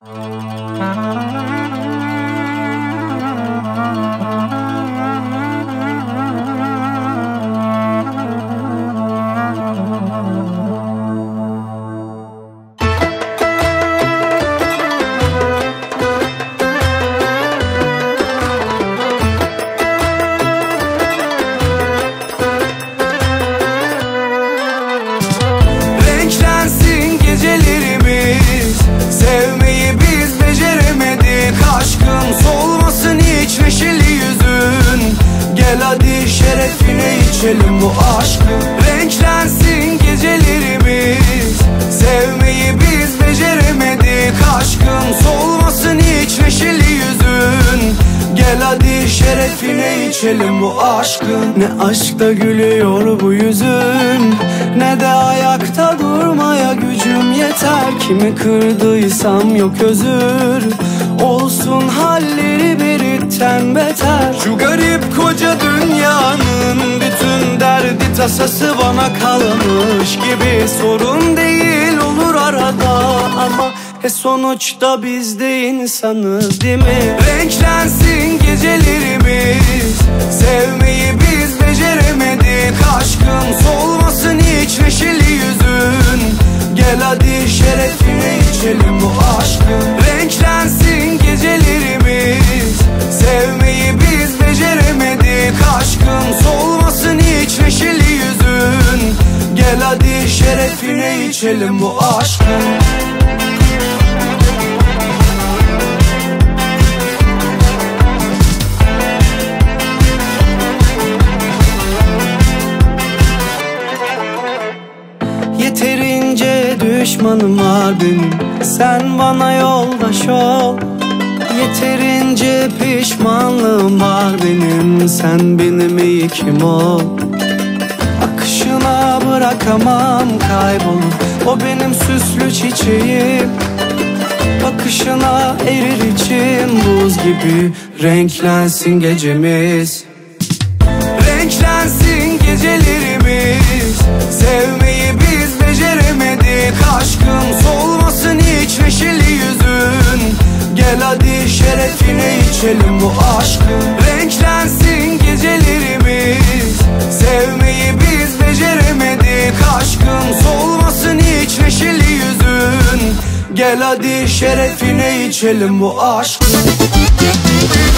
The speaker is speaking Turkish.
Renklensin gecelerimiz, sevmeyi biz beceremedik. Aşkım solmasın hiç neşeli yüzün, gel hadi şerefine içelim bu aşkı. Renklensin gecelerimiz, sevmeyi biz beceremedik. Aşkım solmasın hiç neşeli yüzün, gel hadi şerefine içelim bu aşkın. Ne aşkta gülüyor bu yüzün, ne de ayakta durmaya gücüm yeter. Kimi kırdıysam yok özür, olsun halleri biritten beter. Şu garip koca dünyanın bütün derdi tasası bana kalmış gibi. Sorun değil olur arada ama sonuçta biz de insanız değil mi? Renklensin gecelerimiz, sevmeyi biz beceremedik. Aşkım solmasın hiç neşeli yüzün, gel hadi şerefine içelim bu aşkı. Renklensin gecelerimiz, sevmeyi biz beceremedik. Aşkım solmasın hiç neşeli yüzün, gel hadi şerefine içelim bu aşkı. Yeterince düşmanım var benim, sen bana yoldaş ol. Yeterince pişmanlığım var benim, sen benim ilkim ol. Akışına bırakamam kaybolur, o benim süslü çiçeğim. Bakışına erir içim buz gibi. Renklensin gecemiz, renklensin gecelerimiz, sevmeyi biz beceremedik. Aşkım solmasın hiç neşeli yüzün, gel hadi şerefine içelim bu aşkı. Renklensin gecelerimiz, sevmeyi biz beceremedik. Aşkım solmasın hiç neşeli yüzün, gel hadi şerefine içelim bu aşkı.